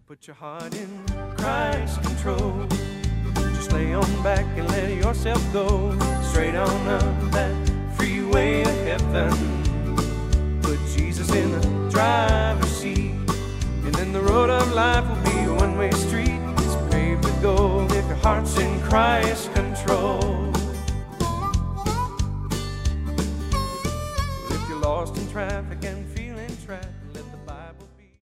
Put your heart in Christ's control. Just lay on back and let yourself go straight on up that freeway to heaven. Put Jesus in the driver's seat, and then the road of life will be a one-way street. It's paved with gold if your heart's in Christ's control.